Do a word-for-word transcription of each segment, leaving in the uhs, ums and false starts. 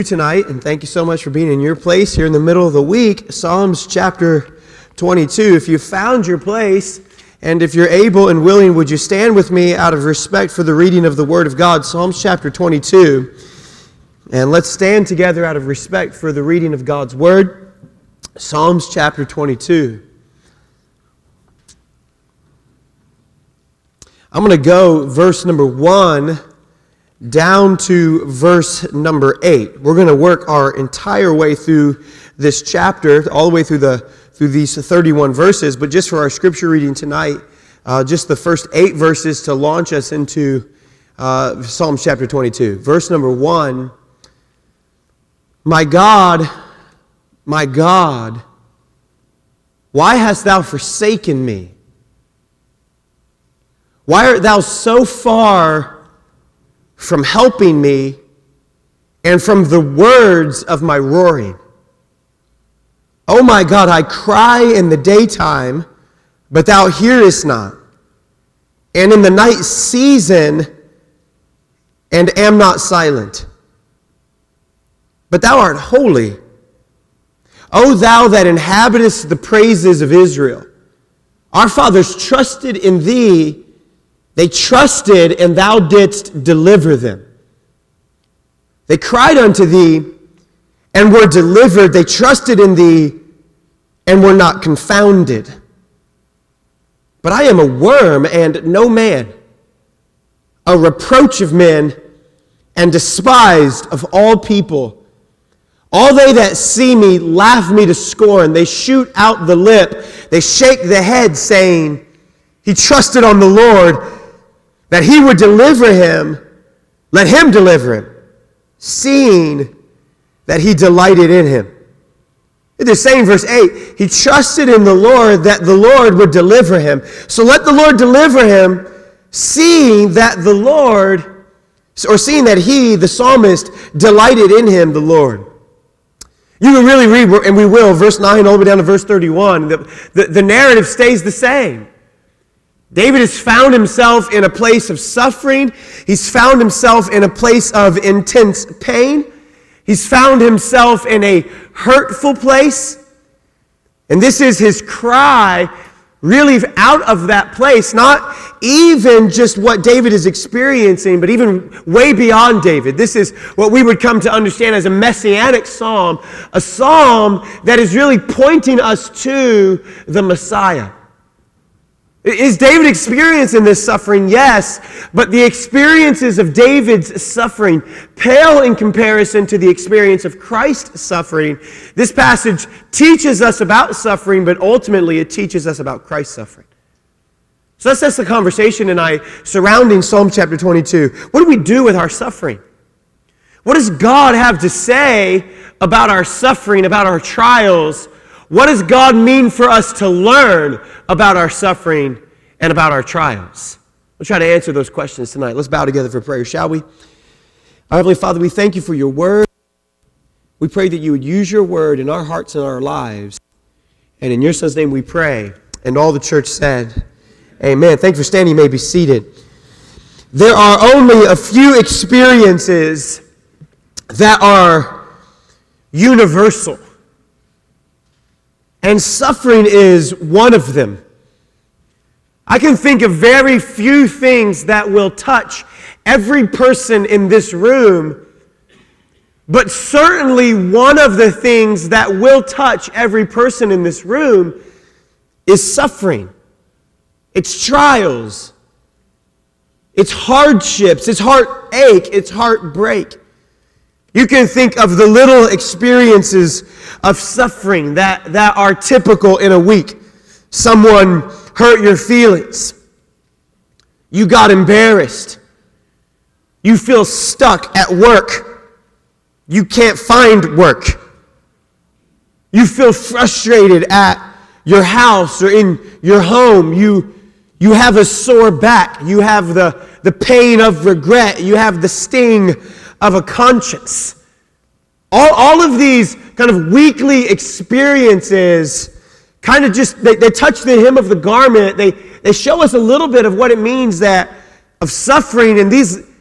Tonight, and thank you so much for being in your place here in the middle of the week. Psalms chapter twenty-two. If you found your place, and if you're able and willing, would you stand with me out of respect for the reading of the Word of God? Psalms chapter twenty-two. And let's stand together out of respect for the reading of God's Word. Psalms chapter twenty-two. I'm going to go verse number one down to verse number eight. We're going to work our entire way through this chapter, all the way through the through these thirty-one verses. But just for our scripture reading tonight, uh, just the first eight verses to launch us into uh, Psalms chapter twenty-two. Verse number one, My God, my God, why hast thou forsaken me? Why art thou so far from helping me and from the words of my roaring? Oh my God, I cry in the daytime, but thou hearest not, and in the night season, and am not silent. But thou art holy, O thou that inhabitest the praises of Israel. Our fathers trusted in thee. They trusted, and thou didst deliver them. They cried unto thee, and were delivered. They trusted in thee, and were not confounded. But I am a worm, and no man, a reproach of men, and despised of all people. All they that see me laugh me to scorn. They shoot out the lip. They shake the head, saying, He trusted on the Lord, that he would deliver him. Let him deliver him, seeing that he delighted in him. They're saying, verse eight, he trusted in the Lord that the Lord would deliver him. So let the Lord deliver him, seeing that the Lord, or seeing that he, the psalmist, delighted in him, the Lord. You can really read, and we will, verse nine all the way down to verse thirty-one. The, the, the narrative stays the same. David has found himself in a place of suffering. He's found himself in a place of intense pain. He's found himself in a hurtful place. And this is his cry, really out of that place. Not even just what David is experiencing, but even way beyond David. This is what we would come to understand as a messianic psalm. A psalm that is really pointing us to the Messiah. Is David experiencing this suffering? Yes, but the experiences of David's suffering pale in comparison to the experience of Christ's suffering. This passage teaches us about suffering, but ultimately it teaches us about Christ's suffering. So that's, that's the conversation tonight surrounding Psalm chapter twenty-two. What do we do with our suffering? What does God have to say about our suffering, about our trials? What does God mean for us to learn about our suffering and about our trials? We'll try to answer those questions tonight. Let's bow together for prayer, shall we? Our Heavenly Father, we thank you for your word. We pray that you would use your word in our hearts and our lives. And in your Son's name we pray. And all the church said, amen. Thank you for standing. You may be seated. There are only a few experiences that are universal. And suffering is one of them. I can think of very few things that will touch every person in this room, but certainly one of the things that will touch every person in this room is suffering. It's trials. It's hardships. It's heartache. It's heartbreak. You can think of the little experiences of suffering that, that are typical in a week. Someone hurt your feelings. You got embarrassed. You feel stuck at work. You can't find work. You feel frustrated at your house or in your home. You, you have a sore back. You have the, the pain of regret. You have the sting of a conscience. All, all of these kind of weekly experiences kind of just, they, they touch the hem of the garment. They, they show us a little bit of what it means that of suffering, and these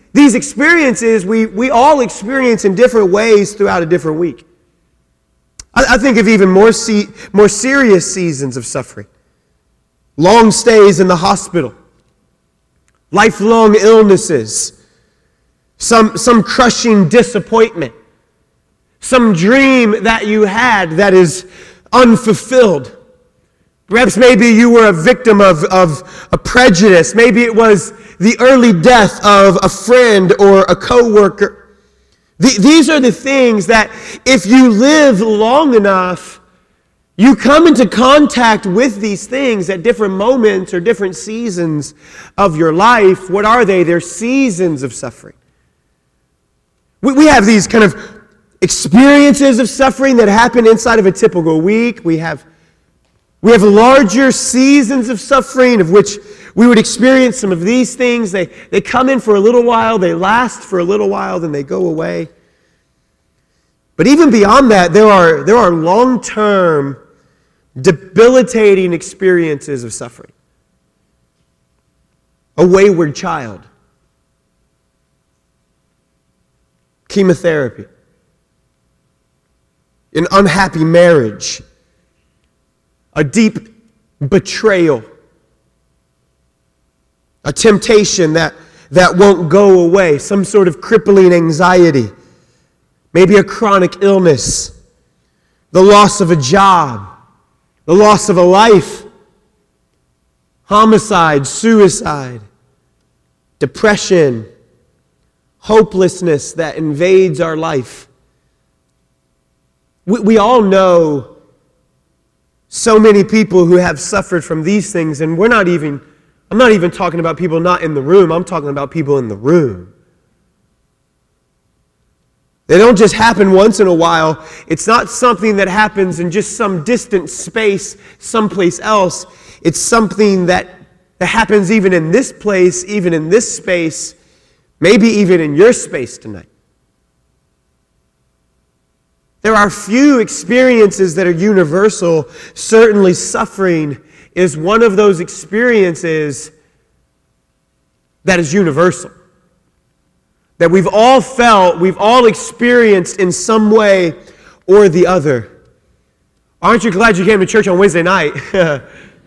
These experiences we, we all experience in different ways throughout a different week. I, I think of even more, se- more serious seasons of suffering. Long stays in the hospital. Lifelong illnesses. Some, some crushing disappointment. Some dream that you had that is unfulfilled. Perhaps maybe you were a victim of, of a prejudice. Maybe it was the early death of a friend or a coworker. The, these are the things that if you live long enough, you come into contact with these things at different moments or different seasons of your life. What are they? They're seasons of suffering. We, we have these kind of experiences of suffering that happen inside of a typical week. We have We have larger seasons of suffering of which we would experience some of these things. They, they come in for a little while, they last for a little while, then they go away. But even beyond that, there are, there are long-term, debilitating experiences of suffering. A wayward child. Chemotherapy. An unhappy marriage. A deep betrayal. A temptation that, that won't go away. Some sort of crippling anxiety. Maybe a chronic illness. The loss of a job. The loss of a life. Homicide, suicide. Depression. Hopelessness that invades our life. We, we all know so many people who have suffered from these things, and we're not even, I'm not even talking about people not in the room, I'm talking about people in the room. They don't just happen once in a while. It's not something that happens in just some distant space, someplace else. It's something that, that happens even in this place, even in this space, maybe even in your space tonight. There are few experiences that are universal. Certainly suffering is one of those experiences that is universal. That we've all felt, we've all experienced in some way or the other. Aren't you glad you came to church on Wednesday night? You're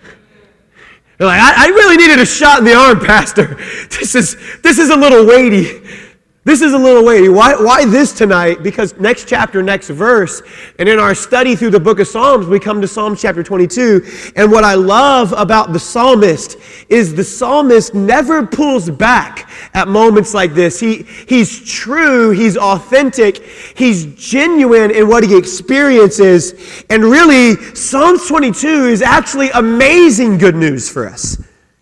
like, I, I really needed a shot in the arm, Pastor. This is, this is a little weighty. This is a little weighty. Why, why this tonight? Because next chapter, next verse, and in our study through the book of Psalms, we come to Psalm chapter twenty-two. And what I love about the psalmist is the psalmist never pulls back at moments like this. He, he's true, he's authentic, he's genuine in what he experiences. And really, Psalms twenty-two is actually amazing good news for us.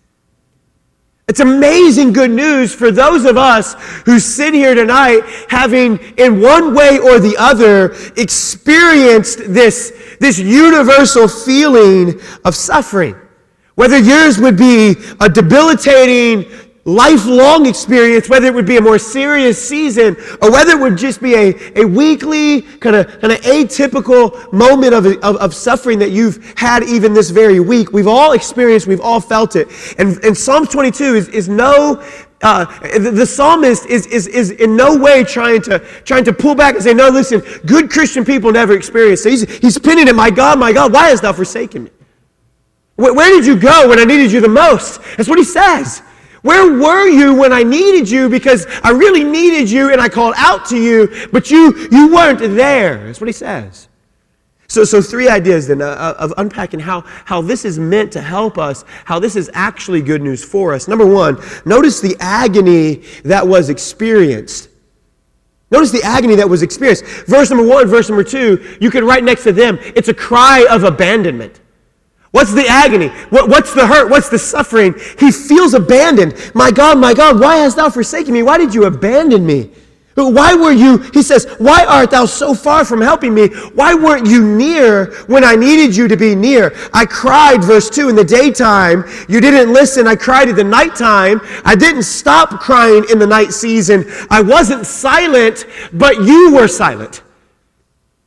It's amazing good news for those of us who sit here tonight having, in one way or the other, experienced this, this universal feeling of suffering. Whether yours would be a debilitating, lifelong experience, whether it would be a more serious season, or whether it would just be a, a weekly, kind of kind of atypical moment of, of, of suffering that you've had even this very week. We've all experienced, we've all felt it. And, and Psalm twenty-two is, is no, uh, the, the psalmist is, is, is in no way trying to, trying to pull back and say, no, listen, good Christian people never experience. So he's, he's pinning it, my God, my God, why hast thou forsaken me? Where, where did you go when I needed you the most? That's what he says. Where were you when I needed you? Because I really needed you and I called out to you, but you you weren't there. That's what he says. So, so three ideas then uh, of unpacking how, how this is meant to help us, how this is actually good news for us. Number one, notice the agony that was experienced. Notice the agony that was experienced. Verse number one, verse number two, you can write next to them, it's a cry of abandonment. What's the agony? What, what's the hurt? What's the suffering? He feels abandoned. My God, my God, why hast thou forsaken me? Why did you abandon me? Why were you, he says, why art thou so far from helping me? Why weren't you near when I needed you to be near? I cried, verse two, in the daytime. You didn't listen. I cried at the nighttime. I didn't stop crying in the night season. I wasn't silent, but you were silent.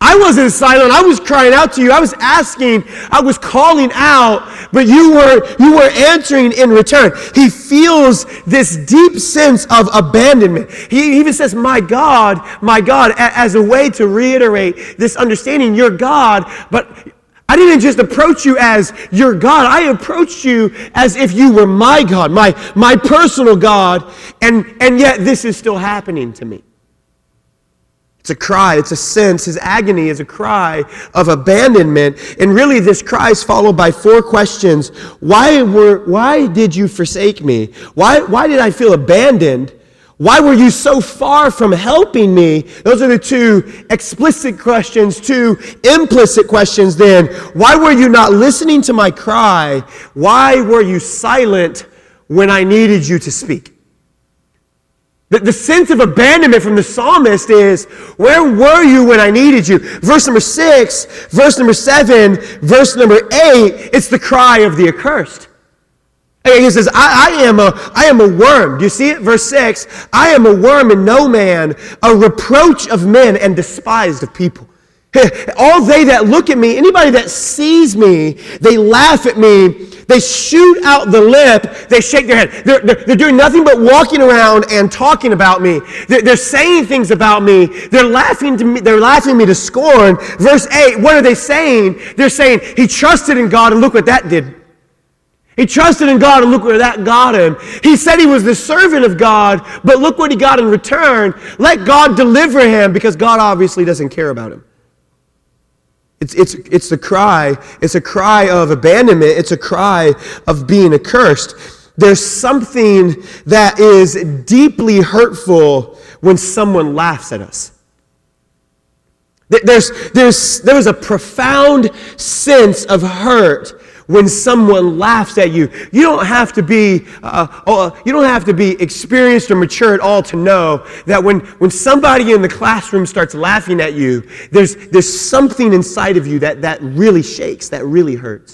I wasn't silent. I was crying out to you. I was asking. I was calling out, but you were you were answering in return. He feels this deep sense of abandonment. He even says, "My God, my God," as a way to reiterate this understanding. You're God, but I didn't just approach you as your God. I approached you as if you were my God, my my personal God, and and yet this is still happening to me. It's a cry, it's a sense. His agony is a cry of abandonment. And really this cry is followed by four questions. Why were why did you forsake me? Why why did I feel abandoned? Why were you so far from helping me? Those are the two explicit questions. Two implicit questions then. Why were you not listening to my cry? Why were you silent when I needed you to speak? The, the sense of abandonment from the psalmist is, where were you when I needed you? Verse number six, verse number seven, verse number eight, it's the cry of the accursed. And he says, I, I am a I am a worm. Do you see it? Verse six, I am a worm and no man, a reproach of men and despised of people. All they that look at me, anybody that sees me, they laugh at me, they shoot out the lip, they shake their head. They're, they're, they're doing nothing but walking around and talking about me. They're, they're saying things about me. They're laughing to me, they're laughing me to scorn. Verse eight, what are they saying? They're saying, he trusted in God and look what that did. He trusted in God and look where that got him. He said he was the servant of God, but look what he got in return. Let God deliver him because God obviously doesn't care about him. It's, it's, it's the cry. It's a cry of abandonment. It's a cry of being accursed. There's something that is deeply hurtful when someone laughs at us. There's, there's, there's a profound sense of hurt when someone laughs at you. You don't have to be uh, uh, you don't have to be experienced or mature at all to know that when, when somebody in the classroom starts laughing at you, there's, there's something inside of you that, that really shakes, that really hurts.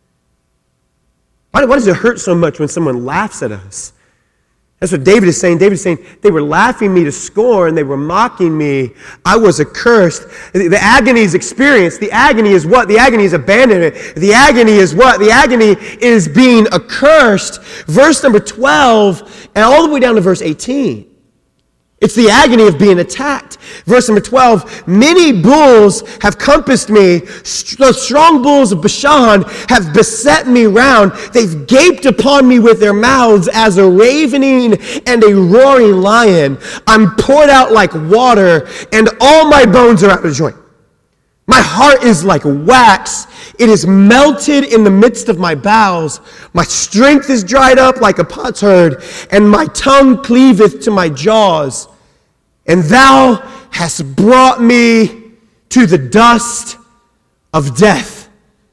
Why, why does it hurt so much when someone laughs at us? That's what David is saying. David is saying, they were laughing me to scorn. They were mocking me. I was accursed. The, the agony is experienced. The agony is what? The agony is abandonment. The agony is what? The agony is being accursed. Verse number twelve, and all the way down to verse eighteen. It's the agony of being attacked. Verse number twelve, many bulls have compassed me. The strong bulls of Bashan have beset me round. They've gaped upon me with their mouths as a ravening and a roaring lion. I'm poured out like water, and all my bones are out of joint. My heart is like wax. It is melted in the midst of my bowels. My strength is dried up like a potsherd, and my tongue cleaveth to my jaws. And thou hast brought me to the dust of death.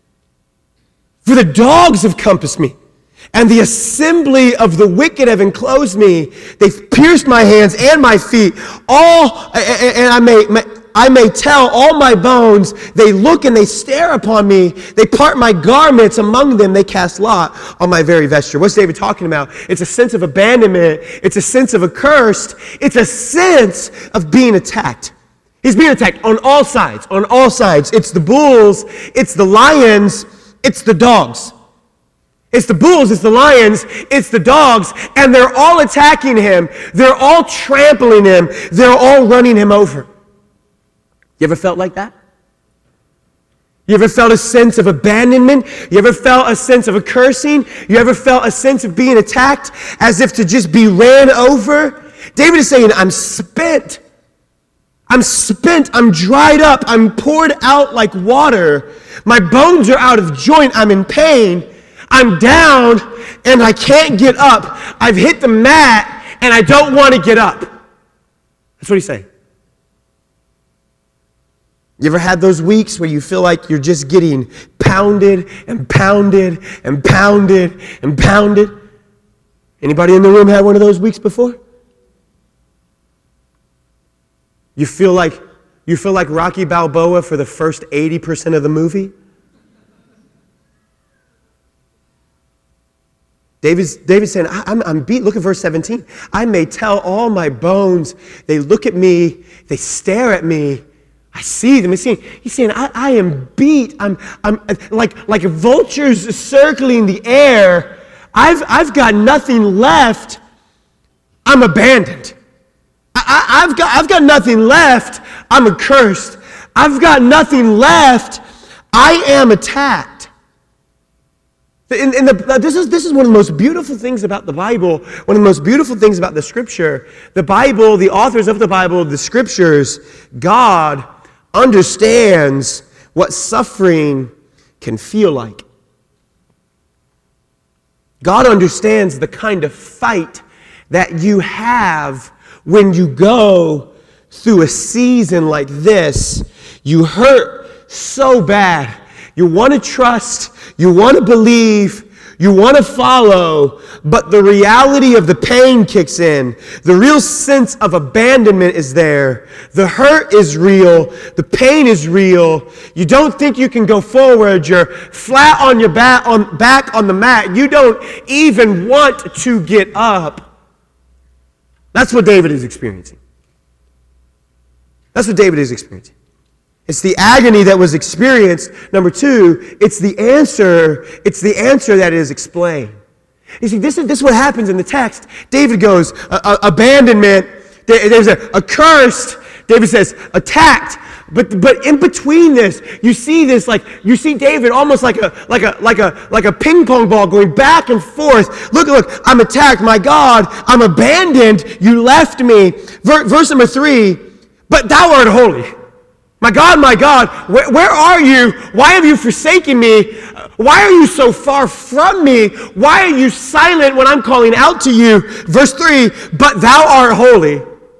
For the dogs have compassed me, and the assembly of the wicked have enclosed me. They've pierced my hands and my feet. All, and I may... may I may tell all my bones, they look and they stare upon me. They part my garments among them. They cast lot on my very vesture. What's David talking about? It's a sense of abandonment. It's a sense of accursed. It's a sense of being attacked. He's being attacked on all sides, on all sides. It's the bulls, it's the lions, it's the dogs. It's the bulls, it's the lions, it's the dogs, and they're all attacking him. They're all trampling him. They're all running him over. You ever felt like that? You ever felt a sense of abandonment? You ever felt a sense of a cursing? You ever felt a sense of being attacked as if to just be ran over? David is saying, I'm spent. I'm spent. I'm dried up. I'm poured out like water. My bones are out of joint. I'm in pain. I'm down and I can't get up. I've hit the mat and I don't want to get up. That's what he's saying. You ever had those weeks where you feel like you're just getting pounded and pounded and pounded and pounded? Anybody in the room had one of those weeks before? You feel like you feel like Rocky Balboa for the first eighty percent of the movie? David's, David's saying, I'm, I'm beat. Look at verse seventeen. I may tell all my bones. They look at me. They stare at me. I see them. He's saying, he's saying I, I am beat. I'm, I'm like, like vultures circling the air. I've, I've got nothing left. I'm abandoned. I, I, I've got, I've got nothing left. I'm accursed. I've got nothing left. I am attacked. In, in the, this is, this is one of the most beautiful things about the Bible, one of the most beautiful things about the Scripture. The Bible, the authors of the Bible, the Scriptures, God understands what suffering can feel like. God understands the kind of fight that you have when you go through a season like this. You hurt so bad. You want to trust, you want to believe, you want to follow, but the reality of the pain kicks in. The real sense of abandonment is there. The hurt is real. The pain is real. You don't think you can go forward. You're flat on your back on, back on the mat. You don't even want to get up. That's what David is experiencing. That's what David is experiencing. It's the agony that was experienced. Number two, it's the answer. It's the answer that is explained. You see, this is, this is what happens in the text. David goes, uh, uh, abandonment. There's a, a cursed. David says, attacked. But but in between this, you see this like you see David almost like a like a like a like a ping pong ball going back and forth. Look, look, I'm attacked. My God, I'm abandoned. You left me. Ver, verse number three. But thou art holy. My God, my God, where, where are you? Why have you forsaken me? Why are you so far from me? Why are you silent when I'm calling out to you? Verse three, but thou art holy.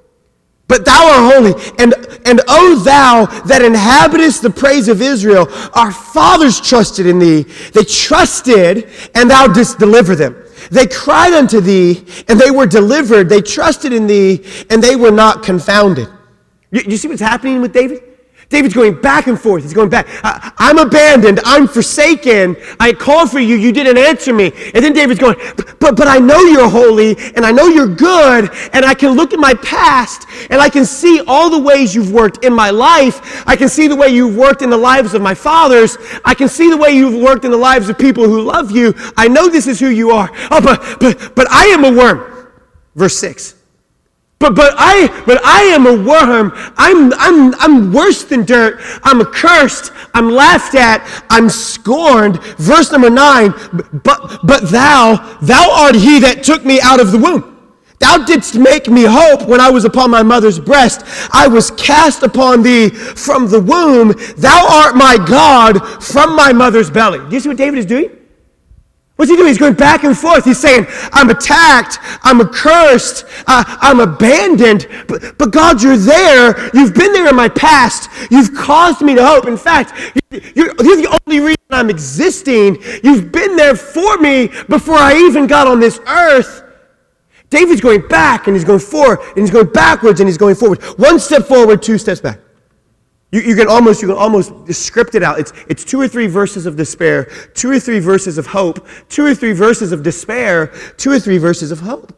But thou art holy. And, and O thou that inhabitest the praise of Israel, our fathers trusted in thee. They trusted, and thou didst deliver them. They cried unto thee, and they were delivered. They trusted in thee, and they were not confounded. You, you see what's happening with David? David's going back and forth. He's going back. I, I'm abandoned. I'm forsaken. I called for you. You didn't answer me. And then David's going, but, but I know you're holy, and I know you're good, and I can look at my past, and I can see all the ways you've worked in my life. I can see the way you've worked in the lives of my fathers. I can see the way you've worked in the lives of people who love you. I know this is who you are. Oh, but, but, but I am a worm. Verse six. But but I but I am a worm. I'm I'm I'm worse than dirt. I'm accursed. I'm laughed at. I'm scorned. Verse number nine. But but thou thou art he that took me out of the womb. Thou didst make me hope when I was upon my mother's breast. I was cast upon thee from the womb. Thou art my God from my mother's belly. Do you see what David is doing? What's he doing? He's going back and forth. He's saying, I'm attacked. I'm accursed. Uh, I'm abandoned. But, but God, you're there. You've been there in my past. You've caused me to hope. In fact, you're, you're the only reason I'm existing. You've been there for me before I even got on this earth. David's going back, and he's going forward, and he's going backwards, and he's going forward. One step forward, two steps back. You, you can almost you can almost script it out. It's it's two or three verses of despair, two or three verses of hope, two or three verses of despair, two or three verses of hope.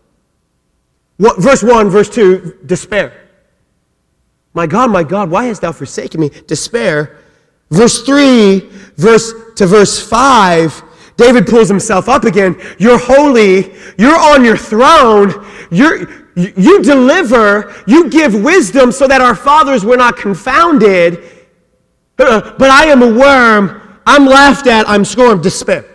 What, verse one, verse two, despair. My God, my God, why hast thou forsaken me? Despair. Verse three, verse to verse five, David pulls himself up again. You're holy. You're on your throne. You're You deliver, you give wisdom so that our fathers were not confounded. But I am a worm. I'm laughed at. I'm scorned. Despair.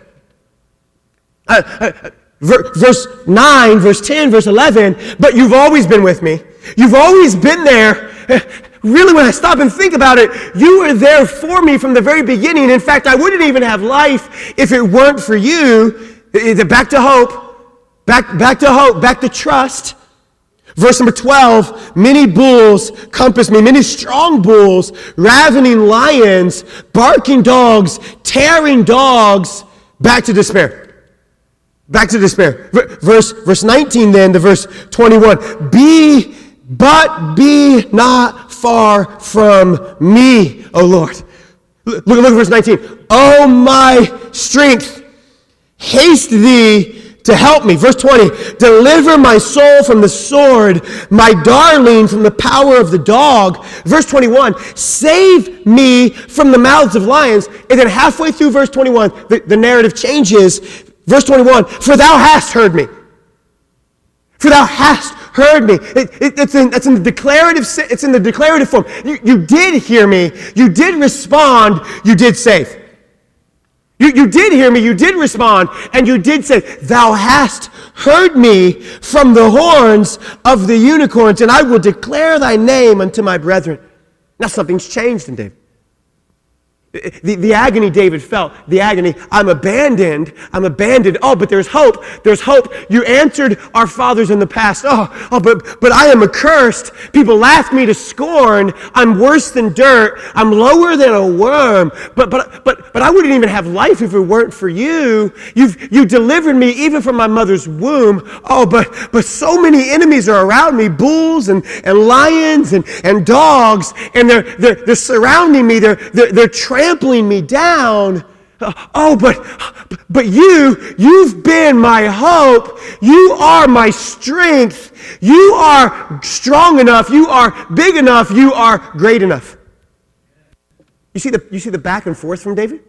Uh, uh, verse nine, verse ten, verse eleven. But you've always been with me. You've always been there. Really, when I stop and think about it, you were there for me from the very beginning. In fact, I wouldn't even have life if it weren't for you. Back to hope. Back, back to hope. Back to trust. Verse number twelve, many bulls compass me, many strong bulls, ravening lions, barking dogs, tearing dogs, back to despair. Back to despair. Verse, verse nineteen then to verse twenty-one, be, but be not far from me, O Lord. Look, look at verse nineteen. O my strength, haste thee to help me. Verse twenty, deliver my soul from the sword, my darling from the power of the dog. Verse twenty-one, save me from the mouths of lions. And then halfway through verse twenty-one, the, the narrative changes. Verse twenty-one, for thou hast heard me. For thou hast heard me. It, it, it's, in, it's in the declarative. It's in the declarative form. You, you did hear me. You did respond. You did save. You, you did hear me, you did respond, and you did say, thou hast heard me from the horns of the unicorns, and I will declare thy name unto my brethren. Now something's changed in David. The, the agony David felt, the agony, I'm abandoned, I'm abandoned. Oh, but there's hope, there's hope. You answered our fathers in the past. Oh, oh, but, but I am accursed. People laugh me to scorn. I'm worse than dirt. I'm lower than a worm. But, but, but, but I wouldn't even have life if it weren't for you. You've, you delivered me even from my mother's womb. Oh, but, but so many enemies are around me, bulls and, and lions and, and dogs, and they're, they're, they're surrounding me. They're, they're, they're trampling me down. Oh, but but you, you've been my hope. You are my strength. You are strong enough. You are big enough. You are great enough. You see the you see the back and forth from David?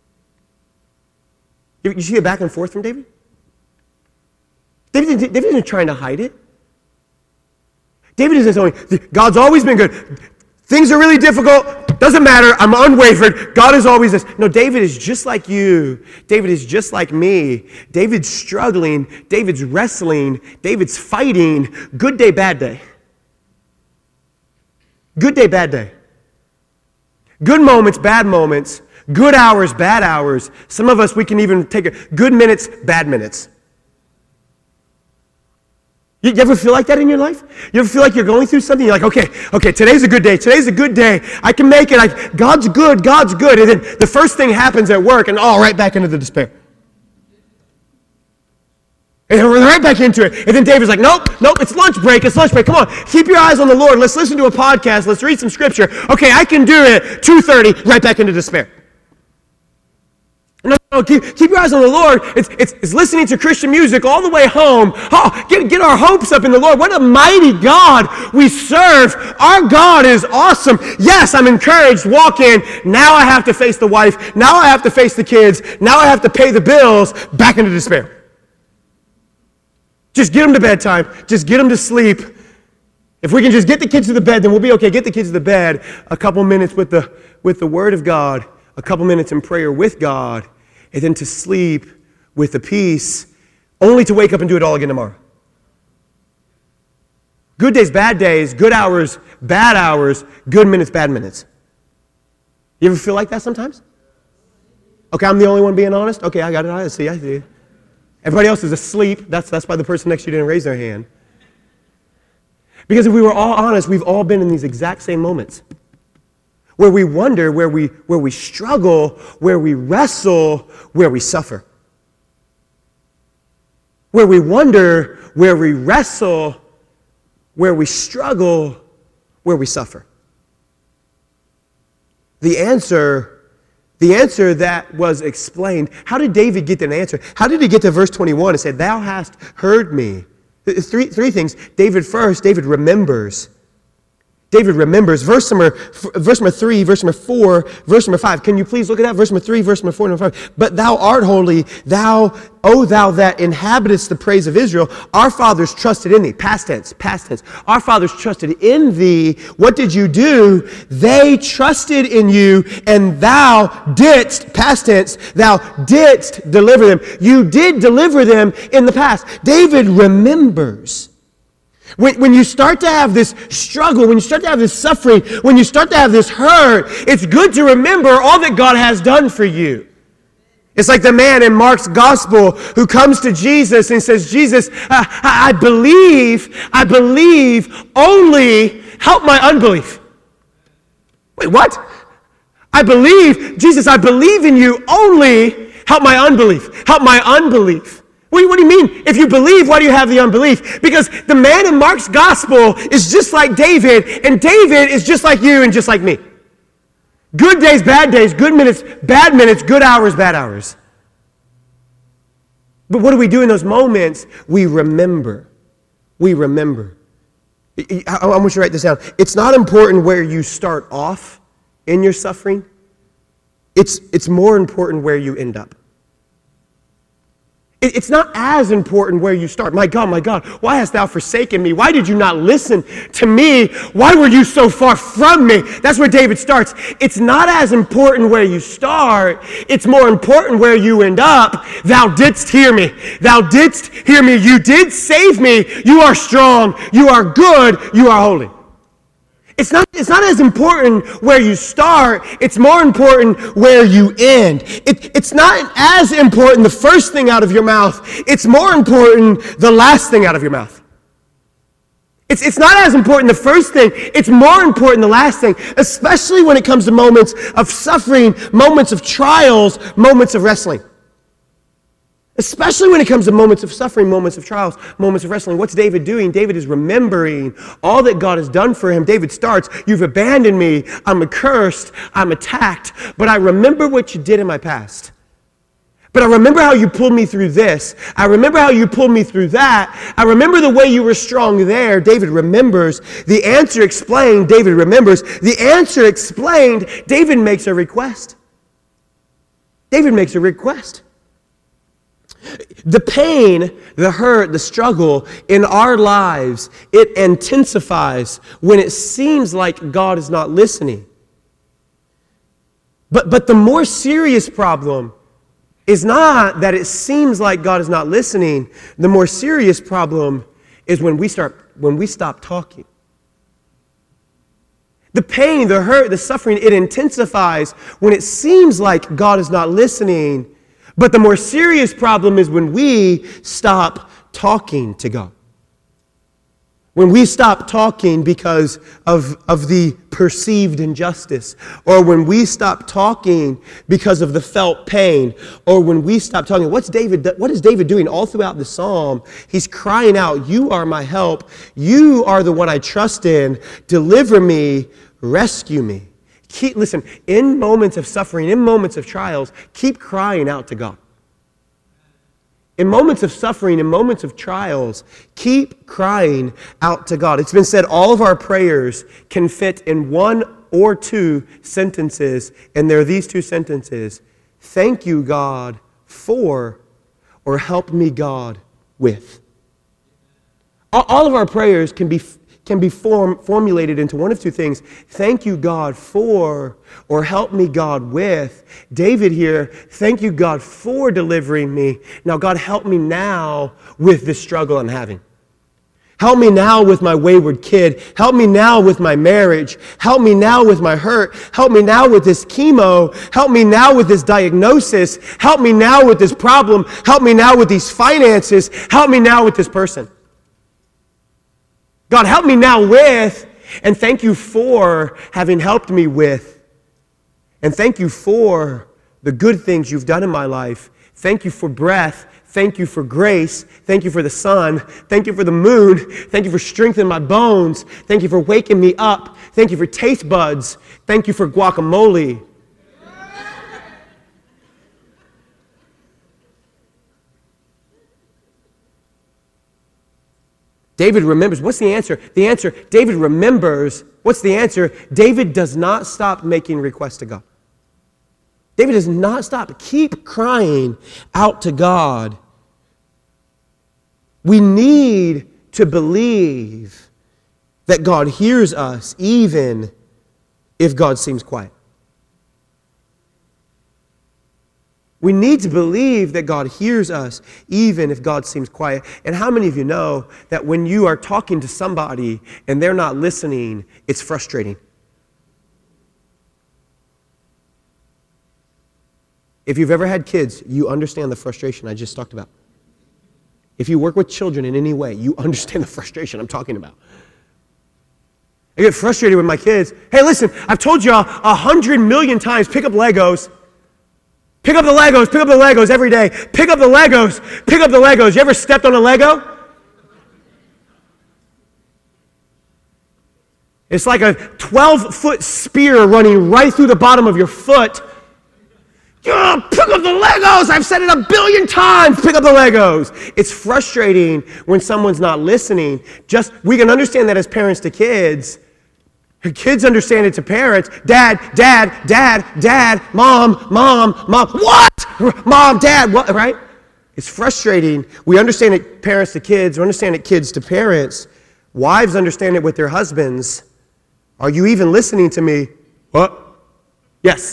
You, you see the back and forth from David? David, David isn't trying to hide it. David isn't saying, God's always been good. Things are really difficult. Doesn't matter. I'm unwavered. God is always this. No, David is just like you. David is just like me. David's struggling. David's wrestling. David's fighting. Good day, bad day. Good day, bad day. Good moments, bad moments. Good hours, bad hours. Some of us, we can even take a good minutes, bad minutes. You ever feel like that in your life? You ever feel like you're going through something? You're like, okay, okay, today's a good day. Today's a good day. I can make it. I, God's good. God's good. And then the first thing happens at work, and oh, right back into the despair. And then we're right back into it. And then David's like, nope, nope, it's lunch break. It's lunch break. Come on, keep your eyes on the Lord. Let's listen to a podcast. Let's read some scripture. Okay, I can do it. two thirty, right back into despair. No, no, keep, keep your eyes on the Lord. It's, it's, it's listening to Christian music all the way home. Oh, get, get our hopes up in the Lord. What a mighty God we serve. Our God is awesome. Yes, I'm encouraged. Walk in. Now I have to face the wife. Now I have to face the kids. Now I have to pay the bills. Back into despair. Just get them to bedtime. Just get them to sleep. If we can just get the kids to the bed, then we'll be okay. Get the kids to the bed. A couple minutes with the, with the Word of God. A couple minutes in prayer with God, and then to sleep with the peace, only to wake up and do it all again tomorrow. Good days, bad days, good hours, bad hours, good minutes, bad minutes. You ever feel like that sometimes? Okay, I'm the only one being honest? Okay, I got it. I see, I see. Everybody else is asleep. That's, that's why the person next to you didn't raise their hand. Because if we were all honest, we've all been in these exact same moments. Where we wonder, where we, where we struggle, where we wrestle, where we suffer. Where we wonder, where we wrestle, where we struggle, where we suffer. The answer, the answer that was explained, how did David get an answer? How did he get to verse twenty-one and say, thou hast heard me? Three, three things. David first, David remembers. David remembers. Verse number, verse number three, verse number four, verse number five. Can you please look at that? Verse number three, verse number four, number five. But thou art holy, thou, O thou that inhabitest the praise of Israel. Our fathers trusted in thee. Past tense, past tense. Our fathers trusted in thee. What did you do? They trusted in you, and thou didst, past tense, thou didst deliver them. You did deliver them in the past. David remembers. When, when you start to have this struggle, when you start to have this suffering, when you start to have this hurt, it's good to remember all that God has done for you. It's like the man in Mark's gospel who comes to Jesus and says, Jesus, I, I believe, I believe, only help my unbelief. Wait, what? I believe, Jesus, I believe in you, only help my unbelief. Help my unbelief. What do you mean? If you believe, why do you have the unbelief? Because the man in Mark's gospel is just like David, and David is just like you and just like me. Good days, bad days, good minutes, bad minutes, good hours, bad hours. But what do we do in those moments? We remember. We remember. I, I want you to write this down. It's not important where you start off in your suffering. It's, it's more important where you end up. It, it's not as important where you start. My God, my God, why hast thou forsaken me? Why did you not listen to me? Why were you so far from me? That's where David starts. It's not as important where you start. It's more important where you end up. Thou didst hear me. Thou didst hear me. You did save me. You are strong. You are good. You are holy. It's not, it's not as important where you start. It's more important where you end. It, it's not as important the first thing out of your mouth. It's more important the last thing out of your mouth. It's, it's not as important the first thing. It's more important the last thing, especially when it comes to moments of suffering, moments of trials, moments of wrestling. Especially when it comes to moments of suffering, moments of trials, moments of wrestling. What's David doing? David is remembering all that God has done for him. David starts, you've abandoned me. I'm accursed. I'm attacked. But I remember what you did in my past. But I remember how you pulled me through this. I remember how you pulled me through that. I remember the way you were strong there. David remembers. The answer explained. David remembers. The answer explained. David makes a request. David makes a request. The pain, the hurt, the struggle in our lives, it intensifies when it seems like God is not listening. But, but the more serious problem is not that it seems like God is not listening. The more serious problem is when we start, when we stop talking. The pain, the hurt, the suffering, it intensifies when it seems like God is not listening. But the more serious problem is when we stop talking to God. When we stop talking because of, of the perceived injustice, or when we stop talking because of the felt pain, or when we stop talking. What's David, what is David doing all throughout the psalm? He's crying out, you are my help. You are the one I trust in. Deliver me, rescue me. Keep, listen, in moments of suffering, in moments of trials, keep crying out to God. In moments of suffering, in moments of trials, keep crying out to God. It's been said all of our prayers can fit in one or two sentences, and there are these two sentences. Thank you, God, for, or help me, God, with. All of our prayers can be can be form, formulated into one of two things. Thank you, God, for, or help me, God, with. David here, thank you, God, for delivering me. Now, God, help me now with the struggle I'm having. Help me now with my wayward kid. Help me now with my marriage. Help me now with my hurt. Help me now with this chemo. Help me now with this diagnosis. Help me now with this problem. Help me now with these finances. Help me now with this person. God, help me now with, and thank you for having helped me with, and thank you for the good things you've done in my life. Thank you for breath. Thank you for grace. Thank you for the sun. Thank you for the moon. Thank you for strengthening my bones. Thank you for waking me up. Thank you for taste buds. Thank you for guacamole. David remembers. What's the answer? The answer, David remembers. What's the answer? David does not stop making requests to God. David does not stop. Keep crying out to God. We need to believe that God hears us even if God seems quiet. We need to believe that God hears us even if God seems quiet. And how many of you know that when you are talking to somebody and they're not listening, it's frustrating? If you've ever had kids, you understand the frustration I just talked about. If you work with children in any way, you understand the frustration I'm talking about. I get frustrated with my kids. Hey, listen, I've told you a hundred million times, pick up Legos. Pick up the Legos, pick up the Legos every day. Pick up the Legos, pick up the Legos. You ever stepped on a Lego? It's like a twelve-foot spear running right through the bottom of your foot. Oh, pick up the Legos. I've said it a billion times. Pick up the Legos. It's frustrating when someone's not listening. Just, we can understand that as parents to kids. Kids understand it to parents. Dad, dad, dad, dad, mom, mom, mom. What? Mom, dad, what? Right? It's frustrating. We understand it parents to kids. We understand it kids to parents. Wives understand it with their husbands. Are you even listening to me? What? Yes.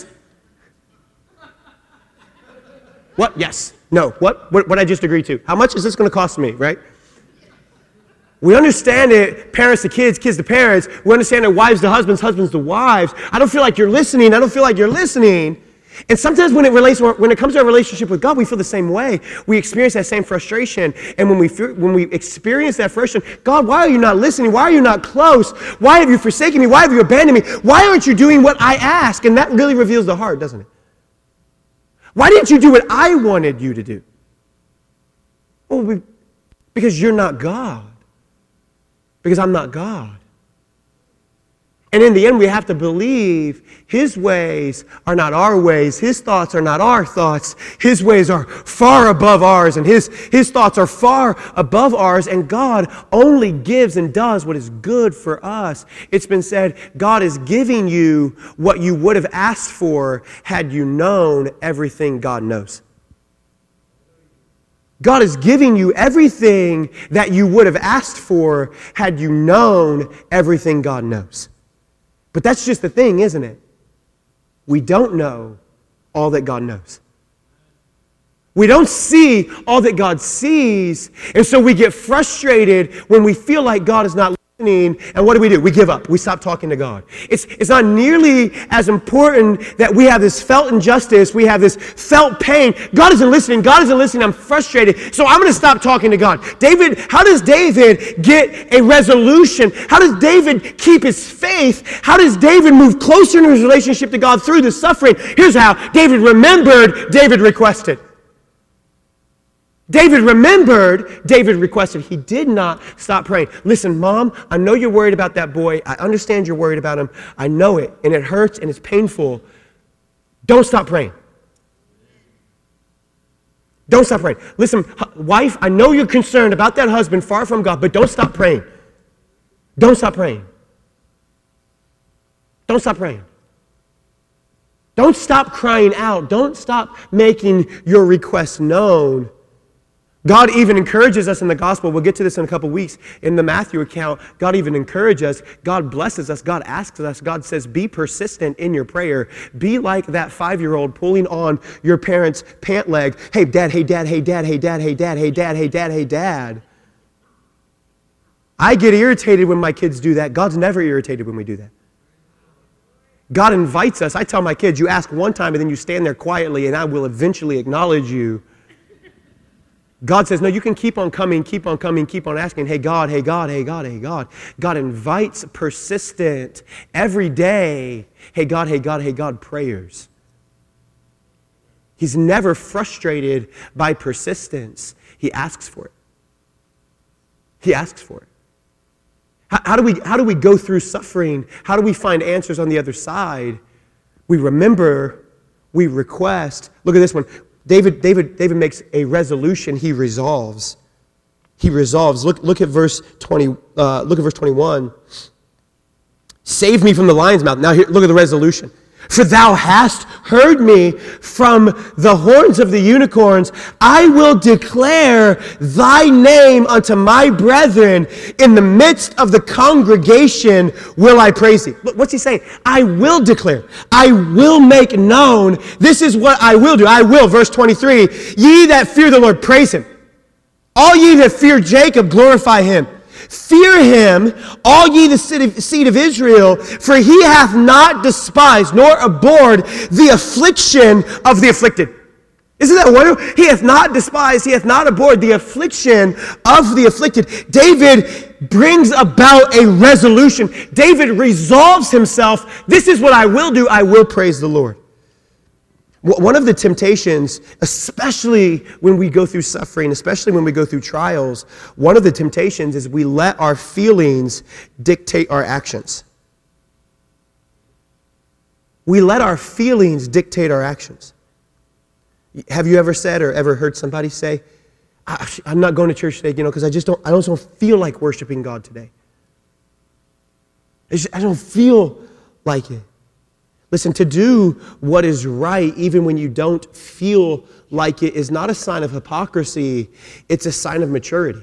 What? Yes. No. What? What? What I just agreed to. How much is this going to cost me, right? We understand it, parents to kids, kids to parents. We understand it, wives to husbands, husbands to wives. I don't feel like you're listening. I don't feel like you're listening. And sometimes when it relates, when it comes to our relationship with God, we feel the same way. We experience that same frustration. And when we feel, when we experience that frustration, God, why are you not listening? Why are you not close? Why have you forsaken me? Why have you abandoned me? Why aren't you doing what I ask? And that really reveals the heart, doesn't it? Why didn't you do what I wanted you to do? Well, we, because you're not God. Because I'm not God. And in the end, we have to believe His ways are not our ways. His thoughts are not our thoughts. His ways are far above ours, and His, his thoughts are far above ours, and God only gives and does what is good for us. It's been said, God is giving you what you would have asked for had you known everything God knows. God is giving you everything that you would have asked for had you known everything God knows. But that's just the thing, isn't it? We don't know all that God knows. We don't see all that God sees, and so we get frustrated when we feel like God is not listening. And what do we do? We give up. We stop talking to God. It's, it's not nearly as important that we have this felt injustice, we have this felt pain. God isn't listening. God isn't listening. I'm frustrated. So I'm going to stop talking to God. David, how does David get a resolution? How does David keep his faith? How does David move closer in his relationship to God through the suffering? Here's how. David remembered, David requested. David remembered, David requested. He did not stop praying. Listen, Mom, I know you're worried about that boy. I understand you're worried about him. I know it, and it hurts, and it's painful. Don't stop praying. Don't stop praying. Listen, wife, I know you're concerned about that husband far from God, but don't stop praying. Don't stop praying. Don't stop praying. Don't stop crying out. Don't stop making your requests known. God even encourages us in the gospel. We'll get to this in a couple weeks. In the Matthew account, God even encourages us. God blesses us. God asks us. God says, be persistent in your prayer. Be like that five-year-old pulling on your parent's pant leg. Hey, dad, hey, dad, hey, dad, hey, dad, hey, dad, hey, dad, hey, dad, hey, dad. I get irritated when my kids do that. God's never irritated when we do that. God invites us. I tell my kids, you ask one time and then you stand there quietly and I will eventually acknowledge you. God says, no, you can keep on coming, keep on coming, keep on asking, hey God, hey God, hey God, hey God. God invites persistent, every day, hey God, hey God, hey God prayers. He's never frustrated by persistence. He asks for it. He asks for it. How, how do we, how do we go through suffering? How do we find answers on the other side? We remember, we request. Look at this one. David, David, David makes a resolution. He resolves. He resolves. Look, look at verse twenty. Uh, look at verse twenty-one. Save me from the lion's mouth. Now, here, look at the resolution. For thou hast heard me from the horns of the unicorns. I will declare thy name unto my brethren. In the midst of the congregation will I praise thee. Look, what's he saying? I will declare. I will make known. This is what I will do. I will. Verse twenty-three. Ye that fear the Lord, praise him. All ye that fear Jacob, glorify him. Fear him, all ye the seed of Israel, for he hath not despised nor abhorred the affliction of the afflicted. Isn't that wonderful? He hath not despised, he hath not abhorred the affliction of the afflicted. David brings about a resolution. David resolves himself. This is what I will do. I will praise the Lord. One of the temptations, especially when we go through suffering, especially when we go through trials, one of the temptations is we let our feelings dictate our actions. We let our feelings dictate our actions. Have you ever said or ever heard somebody say, I, I'm not going to church today, you know, because I just don't, I just don't feel like worshiping God today. I, just, I don't feel like it. Listen, to do what is right, even when you don't feel like it, is not a sign of hypocrisy. It's a sign of maturity.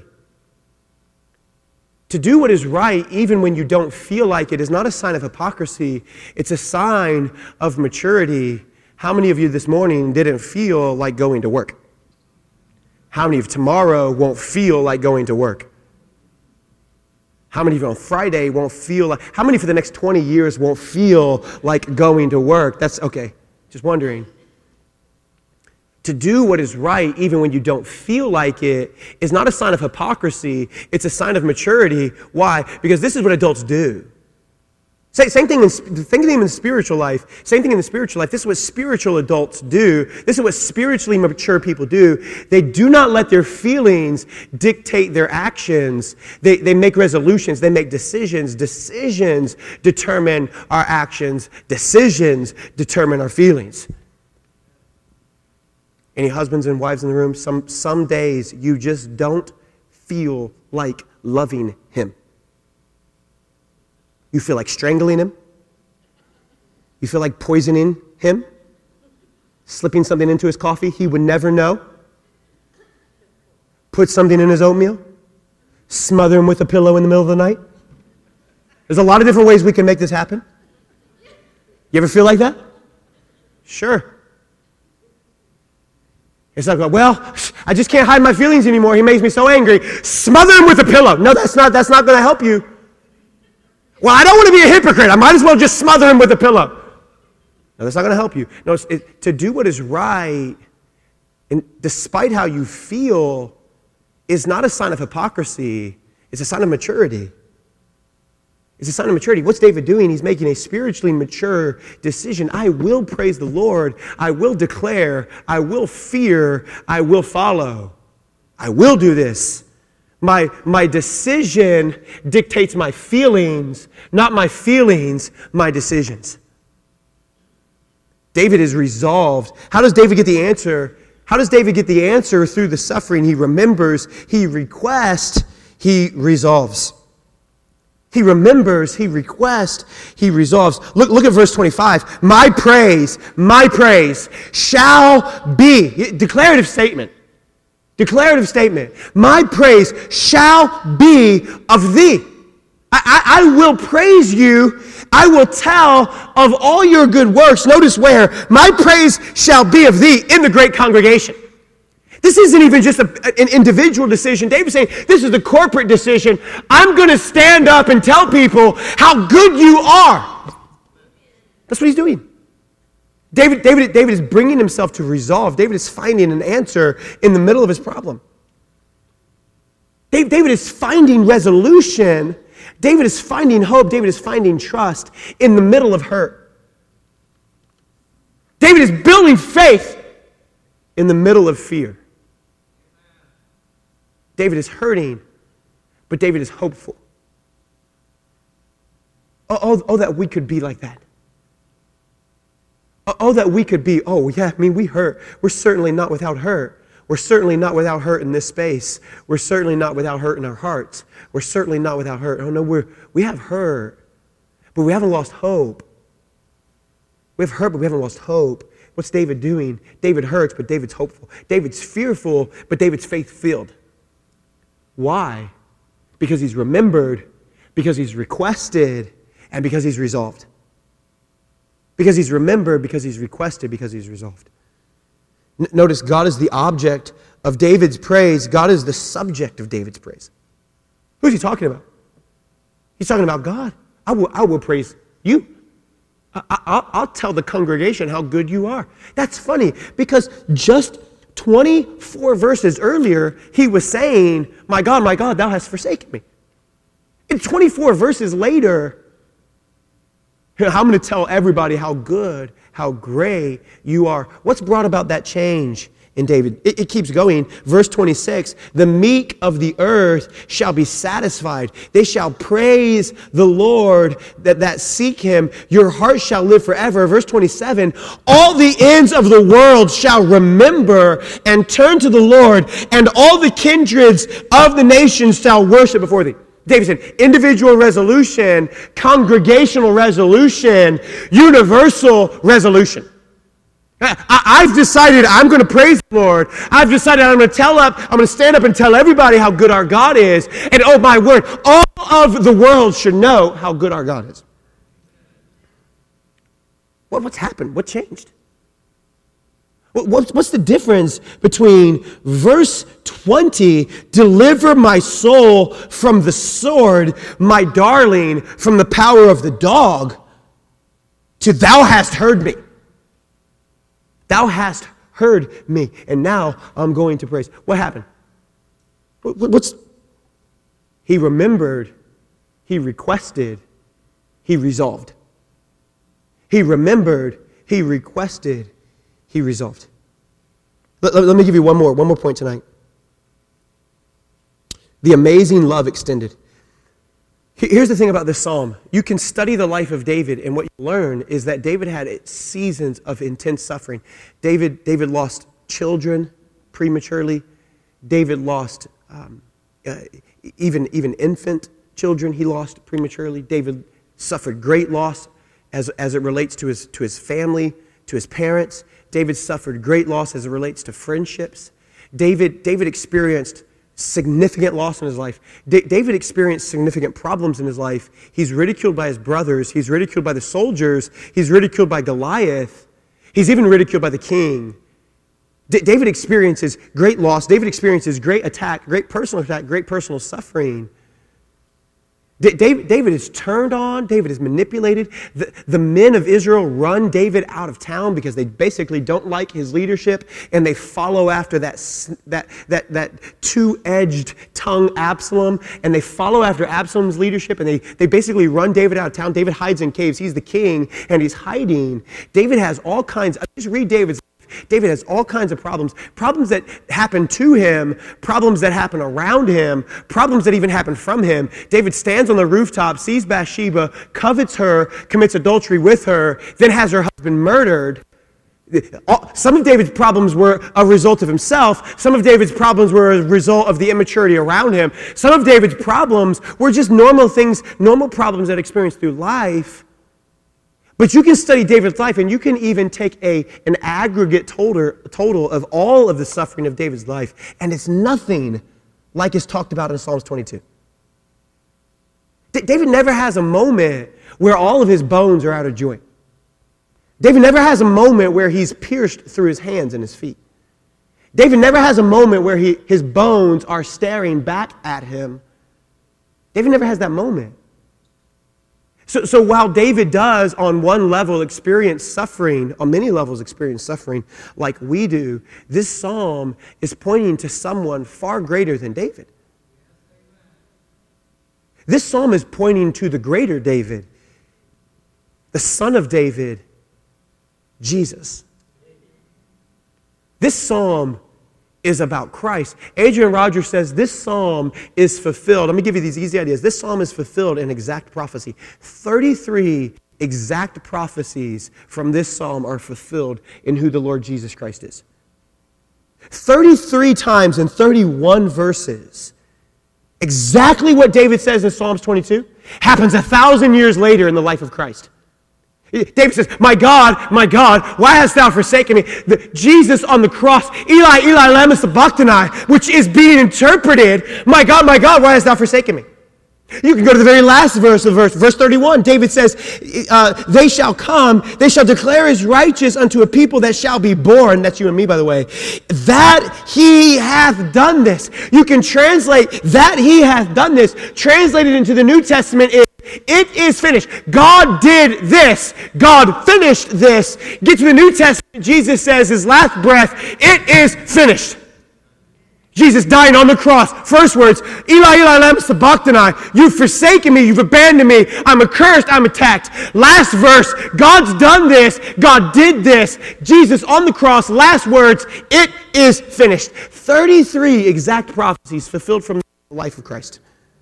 To do what is right, even when you don't feel like it, is not a sign of hypocrisy. It's a sign of maturity. How many of you this morning didn't feel like going to work? How many of you tomorrow won't feel like going to work? How many of you on Friday won't feel like, how many for the next twenty years won't feel like going to work? That's okay. Just wondering. To do what is right, even when you don't feel like it, is not a sign of hypocrisy. It's a sign of maturity. Why? Because this is what adults do. Same thing in, same thing in the spiritual life. Same thing in the spiritual life. This is what spiritual adults do. This is what spiritually mature people do. They do not let their feelings dictate their actions. They, they make resolutions. They make decisions. Decisions determine our actions. Decisions determine our feelings. Any husbands and wives in the room? Some, some days you just don't feel like loving him. You feel like strangling him. You feel like poisoning him. Slipping something into his coffee he would never know. Put something in his oatmeal. Smother him with a pillow in the middle of the night. There's a lot of different ways we can make this happen. You ever feel like that? Sure. It's like, well, I just can't hide my feelings anymore. He makes me so angry. Smother him with a pillow. No, that's not, that's not going to help you. Well, I don't want to be a hypocrite. I might as well just smother him with a pillow. No, that's not going to help you. No, it's, it, to do what is right, and despite how you feel, is not a sign of hypocrisy. It's a sign of maturity. It's a sign of maturity. What's David doing? He's making a spiritually mature decision. I will praise the Lord. I will declare. I will fear. I will follow. I will do this. My, my decision dictates my feelings, not my feelings, my decisions. David is resolved. How does David get the answer? How does David get the answer? Through the suffering. He remembers, he requests, he resolves. He remembers, he requests, he resolves. Look, look at verse twenty-five. My praise, my praise shall be. Declarative statement. Declarative statement. My praise shall be of thee. I, I, I will praise you. I will tell of all your good works. Notice where. My praise shall be of thee in the great congregation. This isn't even just a, an individual decision. David's saying this is the corporate decision. I'm going to stand up and tell people how good you are. That's what he's doing. David, David, David is bringing himself to resolve. David is finding an answer in the middle of his problem. David, David is finding resolution. David is finding hope. David is finding trust in the middle of hurt. David is building faith in the middle of fear. David is hurting, but David is hopeful. Oh, oh, oh, that we could be like that. Oh, oh, that we could be, oh, yeah, I mean, we hurt. We're certainly not without hurt. We're certainly not without hurt in this space. We're certainly not without hurt in our hearts. We're certainly not without hurt. Oh, no, we're, we have hurt, but we haven't lost hope. We have hurt, but we haven't lost hope. What's David doing? David hurts, but David's hopeful. David's fearful, but David's faith-filled. Why? Because he's remembered, because he's requested, and because he's resolved. Because he's remembered, because he's requested, because he's resolved. N- notice God is the object of David's praise. God is the subject of David's praise. Who's he talking about? He's talking about God. I will, I will praise you. I, I, I'll tell the congregation how good you are. That's funny, because just twenty-four verses earlier, he was saying, my God, my God, thou hast forsaken me. And twenty-four verses later, I'm going to tell everybody how good, how great you are. What's brought about that change in David. It, it keeps going. Verse twenty-six, the meek of the earth shall be satisfied. They shall praise the Lord that, that seek him. Your heart shall live forever. Verse twenty-seven, all the ends of the world shall remember and turn to the Lord, and all the kindreds of the nations shall worship before thee. David said, individual resolution, congregational resolution, universal resolution. I've decided I'm going to praise the Lord. I've decided I'm going to tell up, I'm going to stand up and tell everybody how good our God is. And oh my word, all of the world should know how good our God is. What, what's happened? What changed? What, what's the difference between verse twenty, deliver my soul from the sword, my darling, from the power of the dog, to thou hast heard me. Thou hast heard me, and now I'm going to praise. What happened? What's he remembered, he requested, he resolved. He remembered, he requested, he resolved. Let, let, let me give you one more, one more point tonight. The amazing love extended. Here's the thing about this psalm. You can study the life of David, and what you learn is that David had seasons of intense suffering. David, David lost children prematurely. David lost um, uh, even, even infant children he lost prematurely. David suffered great loss as, as it relates to his, to his family, to his parents. David suffered great loss as it relates to friendships. David, David experienced significant loss in his life. D- David experienced significant problems in his life. He's ridiculed by his brothers. He's ridiculed by the soldiers. He's ridiculed by Goliath. He's even ridiculed by the king. D- David experiences great loss. David experiences great attack, great personal attack, great personal suffering. D- David, David is turned on. David is manipulated. The, the men of Israel run David out of town because they basically don't like his leadership, and they follow after that, that, that, that two-edged tongue Absalom, and they follow after Absalom's leadership, and they, they basically run David out of town. David hides in caves. He's the king, and he's hiding. David has all kinds. Just read David's. David has all kinds of problems, problems that happen to him, problems that happen around him, problems that even happen from him. David stands on the rooftop, sees Bathsheba, covets her, commits adultery with her, then has her husband murdered. Some of David's problems were a result of himself. Some of David's problems were a result of the immaturity around him. Some of David's problems were just normal things, normal problems that experienced through life. But you can study David's life, and you can even take a, an aggregate total, total of all of the suffering of David's life, and it's nothing like is talked about in Psalms twenty-two. D- David never has a moment where all of his bones are out of joint. David never has a moment where he's pierced through his hands and his feet. David never has a moment where he, his bones are staring back at him. David never has that moment. So, so while David does, on one level, experience suffering, on many levels experience suffering like we do, this psalm is pointing to someone far greater than David. This psalm is pointing to the greater David, the son of David, Jesus. This psalm is about Christ. Adrian Rogers says this psalm is fulfilled. Let me give you these easy ideas. This psalm is fulfilled in exact prophecy. thirty-three exact prophecies from this psalm are fulfilled in who the Lord Jesus Christ is. thirty-three times in thirty-one verses. Exactly what David says in Psalms twenty-two happens a thousand years later in the life of Christ. David says, my God, my God, why hast thou forsaken me? The, Jesus on the cross, Eli, Eli, lama sabachthani, which is being interpreted, my God, my God, why hast thou forsaken me? You can go to the very last verse of verse, verse thirty-one. David says, uh, they shall come, they shall declare as righteous unto a people that shall be born. That's you and me, by the way. That he hath done this. You can translate that he hath done this. Translated into the New Testament is, it is finished. God did this. God finished this. Get to the New Testament. Jesus says his last breath, it is finished. Jesus dying on the cross. First words, Eli, Eli, lama sabachthani. You've forsaken me. You've abandoned me. I'm accursed. I'm attacked. Last verse, God's done this. God did this. Jesus on the cross. Last words, it is finished. thirty-three exact prophecies fulfilled from the life of Christ.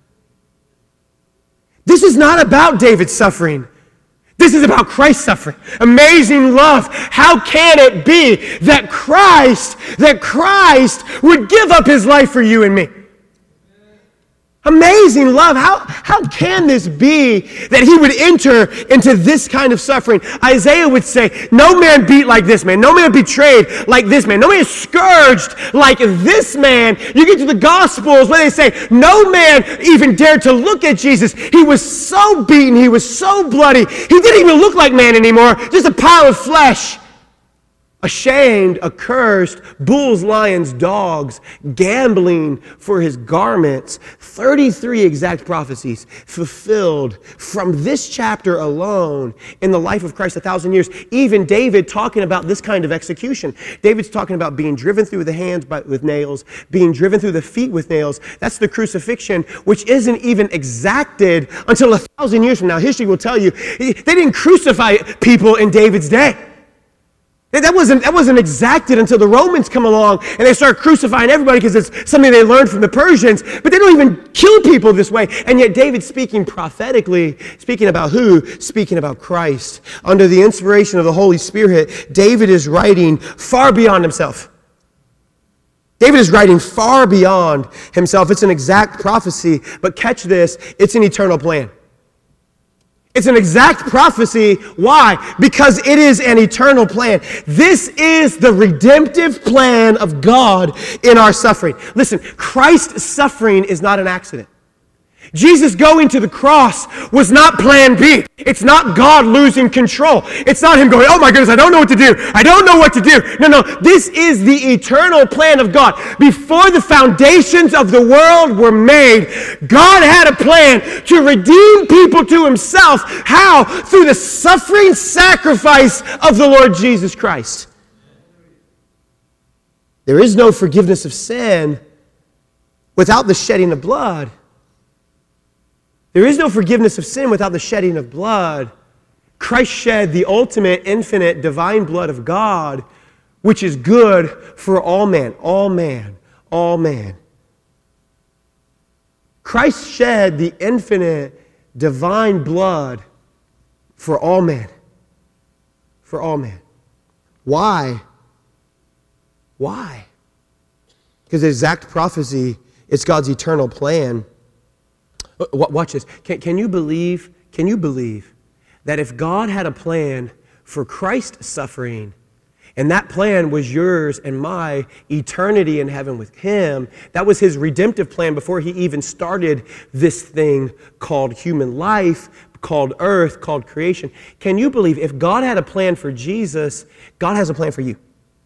This is not about David's suffering. This is about Christ's suffering. Amazing love. How can it be that Christ, that Christ would give up his life for you and me? Amazing love. How, how can this be that he would enter into this kind of suffering? Isaiah would say, no man beat like this man. No man betrayed like this man. No man scourged like this man. You get to the Gospels where they say, no man even dared to look at Jesus. He was so beaten. He was so bloody. He didn't even look like man anymore. Just a pile of flesh. Ashamed, accursed, bulls, lions, dogs, gambling for his garments. thirty-three exact prophecies fulfilled from this chapter alone in the life of Christ a thousand years. Even David talking about this kind of execution. David's talking about being driven through the hands by, with nails, being driven through the feet with nails. That's the crucifixion, which isn't even exacted until a thousand years from now. History will tell you, they didn't crucify people in David's day. That wasn't, that wasn't exacted until the Romans come along and they start crucifying everybody because it's something they learned from the Persians. But they don't even kill people this way. And yet David's speaking prophetically, speaking about who? Speaking about Christ. Under the inspiration of the Holy Spirit, David is writing far beyond himself. David is writing far beyond himself. It's an exact prophecy, but catch this, it's an eternal plan. It's an exact prophecy. Why? Because it is an eternal plan. This is the redemptive plan of God in our suffering. Listen, Christ's suffering is not an accident. Jesus going to the cross was not plan B. It's not God losing control. It's not him going, oh my goodness, I don't know what to do. I don't know what to do. No, no, this is the eternal plan of God. Before the foundations of the world were made, God had a plan to redeem people to himself. How? Through the suffering sacrifice of the Lord Jesus Christ. There is no forgiveness of sin without the shedding of blood. There is no forgiveness of sin without the shedding of blood. Christ shed the ultimate, infinite, divine blood of God, which is good for all man, all man, all man. Christ shed the infinite, divine blood for all man. For all man. Why? Why? Because the exact prophecy, it's God's eternal plan. Watch this. Can, can you believe, can you believe that if God had a plan for Christ's suffering, and that plan was yours and my eternity in heaven with him, that was his redemptive plan before he even started this thing called human life, called earth, called creation. Can you believe if God had a plan for Jesus, God has a plan for you?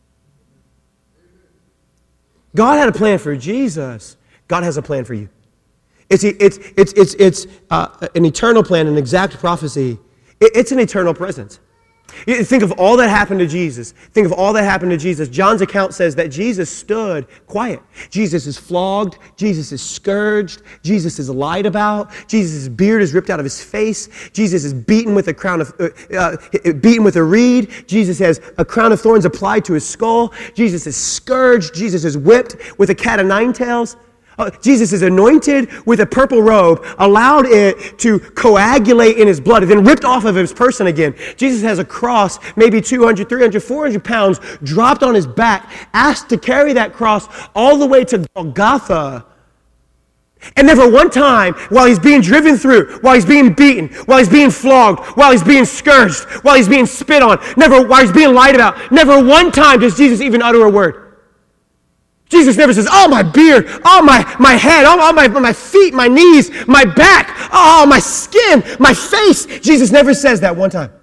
God had a plan for Jesus. God has a plan for you. It's, it's, it's, it's, it's uh, an eternal plan, an exact prophecy. It, it's an eternal presence. You think of all that happened to Jesus. Think of all that happened to Jesus. John's account says that Jesus stood quiet. Jesus is flogged. Jesus is scourged. Jesus is lied about. Jesus' beard is ripped out of his face. Jesus is beaten with a crown of, uh, uh, beaten with a reed. Jesus has a crown of thorns applied to his skull. Jesus is scourged. Jesus is whipped with a cat of nine tails. Uh, Jesus is anointed with a purple robe, allowed it to coagulate in his blood, and then ripped off of his person again. Jesus has a cross, maybe two hundred, three hundred, four hundred pounds, dropped on his back, asked to carry that cross all the way to Golgotha. And never one time, while he's being driven through, while he's being beaten, while he's being flogged, while he's being scourged, while he's being spit on, never while he's being lied about, never one time does Jesus even utter a word. Jesus never says, oh, my beard, oh, my, my head, oh, oh, my, my feet, my knees, my back, oh, my skin, my face. Jesus never says that one time.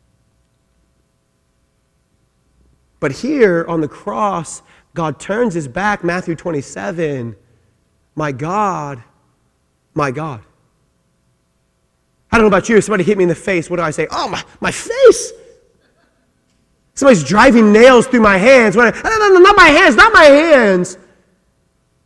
But here on the cross, God turns his back, Matthew twenty-seven, my God, my God. I don't know about you, if somebody hit me in the face, what do I say? Oh, my, my face. Somebody's driving nails through my hands. No, no, no, not my hands, not my hands.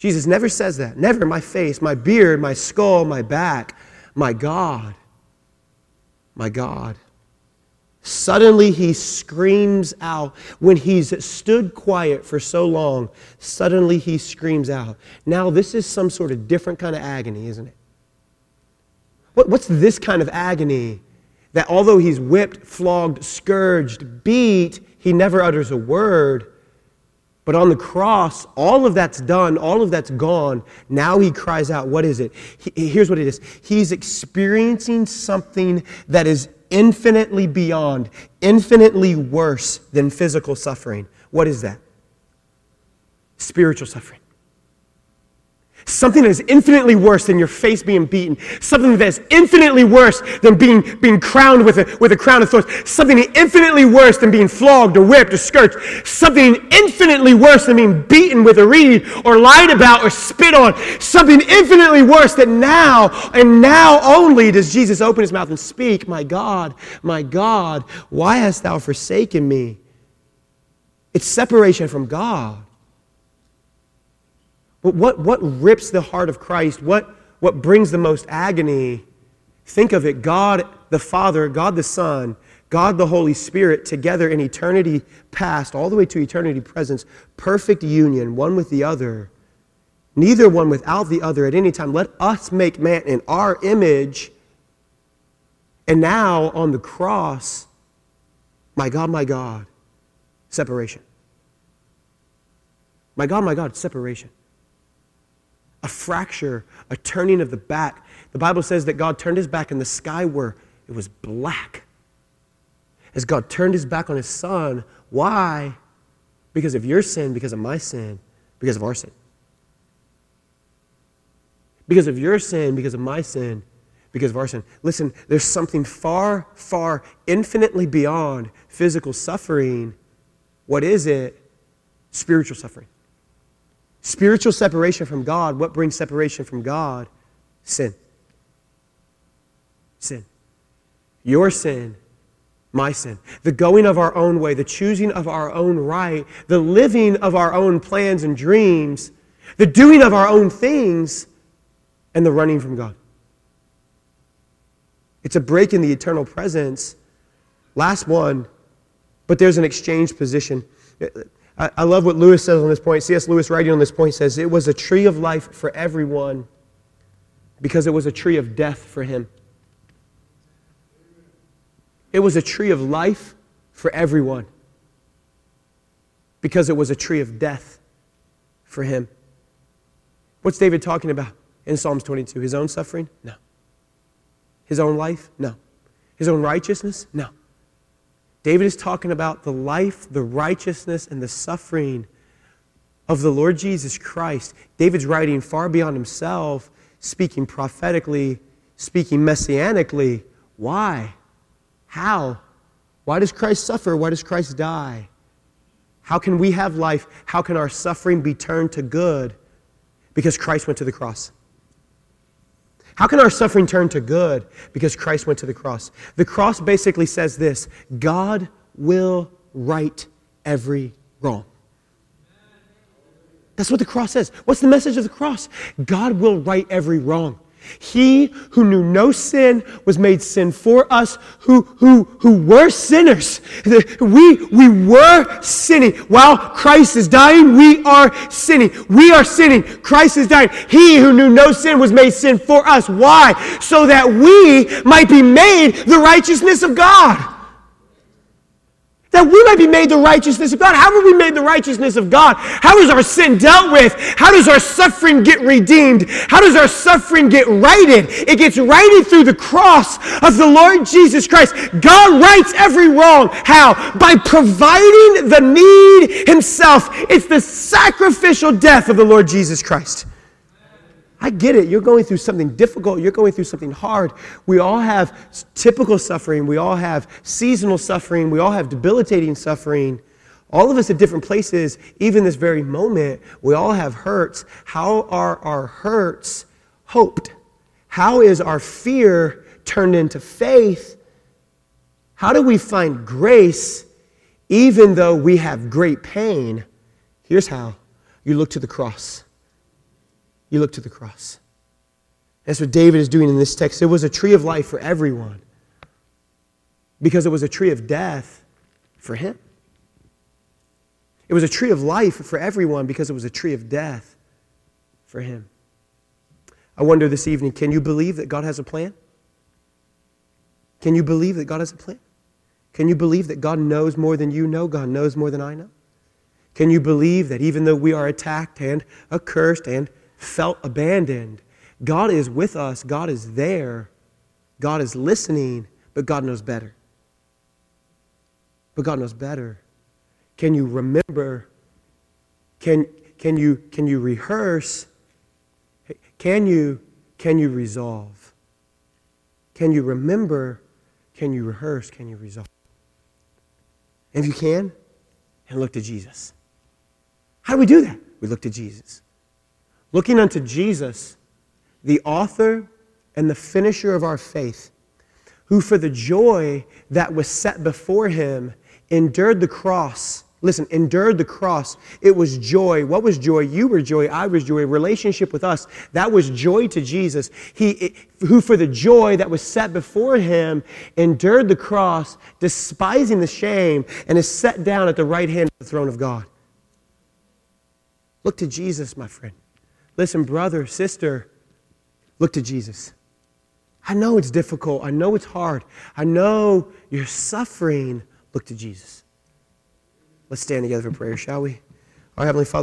Jesus never says that. Never. My face, my beard, my skull, my back. My God. My God. Suddenly he screams out. When he's stood quiet for so long, suddenly he screams out. Now this is some sort of different kind of agony, isn't it? What, what's this kind of agony? That although he's whipped, flogged, scourged, beat, he never utters a word. But on the cross, all of that's done, all of that's gone. Now he cries out, what is it? He, here's what it is. He's experiencing something that is infinitely beyond, infinitely worse than physical suffering. What is that? Spiritual suffering. Something that is infinitely worse than your face being beaten. Something that is infinitely worse than being, being crowned with a, with a crown of thorns. Something infinitely worse than being flogged or whipped or scourged. Something infinitely worse than being beaten with a reed or lied about or spit on. Something infinitely worse that now and now only does Jesus open his mouth and speak, my God, my God, why hast thou forsaken me? It's separation from God. But what, what rips the heart of Christ? What, what brings the most agony? Think of it. God the Father, God the Son, God the Holy Spirit together in eternity past, all the way to eternity present, perfect union, one with the other. Neither one without the other at any time. Let us make man in our image. And now on the cross, my God, my God, separation. My God, my God, separation. A fracture, a turning of the back. The Bible says that God turned his back and the sky were, it was black. As God turned his back on his Son. Why? Because of your sin, because of my sin, because of our sin. Because of your sin, because of my sin, because of our sin. Listen, there's something far, far, infinitely beyond physical suffering. What is it? Spiritual suffering. Spiritual separation from God. What brings separation from God? Sin. Sin. Your sin, my sin. The going of our own way, the choosing of our own right, the living of our own plans and dreams, the doing of our own things, and the running from God. It's a break in the eternal presence. Last one, but there's an exchange position. I love what Lewis says on this point. C S Lewis, writing on this point, says, it was a tree of life for everyone because it was a tree of death for him. It was a tree of life for everyone because it was a tree of death for him. What's David talking about in Psalms twenty-two? His own suffering? No. His own life? No. His own righteousness? No. David is talking about the life, the righteousness, and the suffering of the Lord Jesus Christ. David's writing far beyond himself, speaking prophetically, speaking messianically. Why? How? Why does Christ suffer? Why does Christ die? How can we have life? How can our suffering be turned to good? Because Christ went to the cross. How can our suffering turn to good? Because Christ went to the cross. The cross basically says this: God will right every wrong. That's what the cross says. What's the message of the cross? God will right every wrong. He who knew no sin was made sin for us who, who, who were sinners. We, we were sinning. While Christ is dying, we are sinning. We are sinning. Christ is dying. He who knew no sin was made sin for us. Why? So that we might be made the righteousness of God. That we might be made the righteousness of God. How are we made the righteousness of God? How is our sin dealt with? How does our suffering get redeemed? How does our suffering get righted? It gets righted through the cross of the Lord Jesus Christ. God rights every wrong. How? By providing the need himself. It's the sacrificial death of the Lord Jesus Christ. I get it. You're going through something difficult. You're going through something hard. We all have typical suffering. We all have seasonal suffering. We all have debilitating suffering. All of us at different places, even this very moment, we all have hurts. How are our hurts hoped? How is our fear turned into faith? How do we find grace even though we have great pain? Here's how. You look to the cross. you look to the cross. That's what David is doing in this text. It was a tree of life for everyone because it was a tree of death for him. It was a tree of life for everyone because it was a tree of death for him. I wonder this evening, can you believe that God has a plan? Can you believe that God has a plan? Can you believe that God knows more than you know? God knows more than I know? Can you believe that even though we are attacked and accursed and felt abandoned, God is with us, God is there, God is listening, but God knows better. But God knows better. Can you remember? Can, can, you, can you rehearse? Can you, can you resolve? Can you remember? Can you rehearse? Can you resolve? And if you can, and look to Jesus. How do we do that? We look to Jesus. Looking unto Jesus, the author and the finisher of our faith, who for the joy that was set before him endured the cross. Listen, endured the cross. It was joy. What was joy? You were joy. I was joy. Relationship with us. That was joy to Jesus. He, who for the joy that was set before him endured the cross, despising the shame, and is set down at the right hand of the throne of God. Look to Jesus, my friend. Listen, brother, sister, look to Jesus. I know it's difficult. I know it's hard. I know you're suffering. Look to Jesus. Let's stand together for prayer, shall we? Our Heavenly Father,